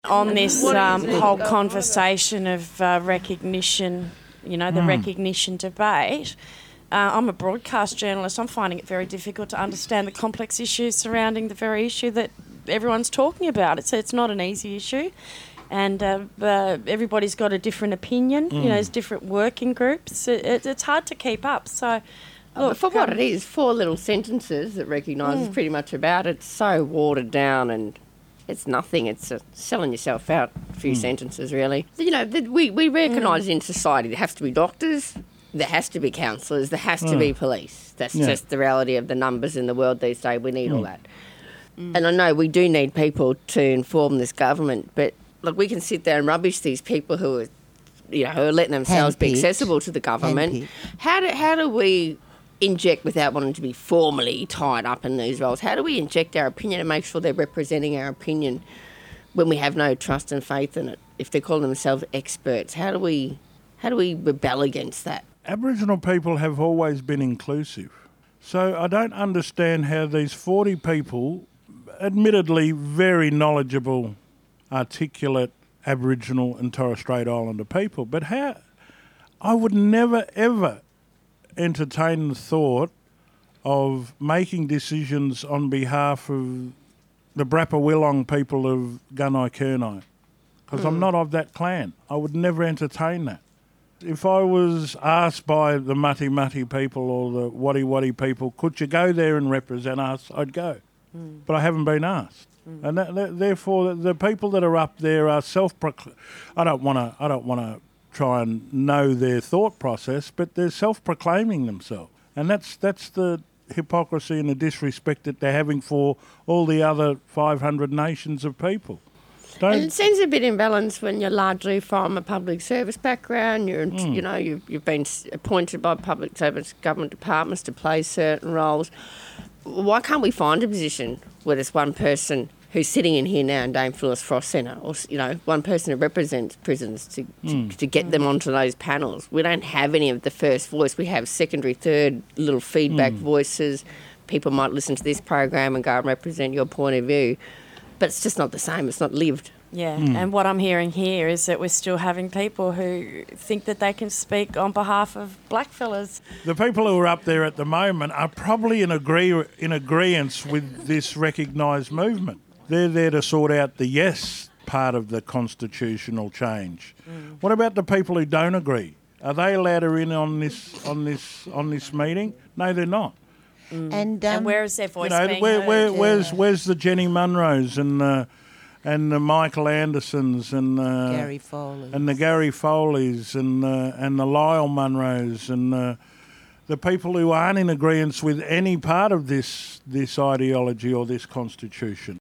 On this whole conversation of recognition, the recognition debate, I'm a broadcast journalist. I'm finding it very difficult to understand the complex issues surrounding the very issue that everyone's talking about. It's not an easy issue, and everybody's got a different opinion. There's different working groups. It's hard to keep up. So, look, for what it is, 4 little sentences that recognises pretty much about it. It's so watered down and it's nothing. It's selling yourself out a few sentences, really. We recognise in society there has to be doctors, there has to be counsellors, there has to be police. That's just the reality of the numbers in the world these days. We need all that. And I know we do need people to inform this government, but look, we can sit there and rubbish these people who are, who are letting themselves be accessible to the government. How do we inject without wanting to be formally tied up in these roles? How do we inject our opinion and make sure they're representing our opinion when we have no trust and faith in it? If they're calling themselves experts, how do we rebel against that? Aboriginal people have always been inclusive. So I don't understand how these 40 people, admittedly very knowledgeable, articulate Aboriginal and Torres Strait Islander people, but how I would never ever entertain the thought of making decisions on behalf of the Brappa-Willong people of Gunai-Kurnai, because I'm not of that clan. I would never entertain that. If I was asked by the Mati people or the Wadi people, could you go there and represent us, I'd go. But I haven't been asked. And therefore, the people that are up there are self-proclaimed. I don't want to try and know their thought process, but they're self-proclaiming themselves. And that's the hypocrisy and the disrespect that they're having for all the other 500 nations of people. And it seems a bit imbalanced when you're largely from a public service background. You've been appointed by public service government departments to play certain roles. Why can't we find a position where there's one person who's sitting in here now in Dame Phyllis Frost Centre, or one person who represents prisons to get them onto those panels? We don't have any of the first voice. We have secondary, third little feedback voices. People might listen to this program and go and represent your point of view, but it's just not the same. It's not lived. Yeah, and what I'm hearing here is that we're still having people who think that they can speak on behalf of blackfellas. The people who are up there at the moment are probably in agreement with this recognised movement. They're there to sort out the yes part of the constitutional change. What about the people who don't agree? Are they allowed in on this meeting? No, they're not. And where is their voice being heard? Where's the Jenny Munros and the Michael Andersons and Gary Foley's. and the Gary Foleys and the Lyle Munros and the people who aren't in agreement with any part of this ideology or this constitution?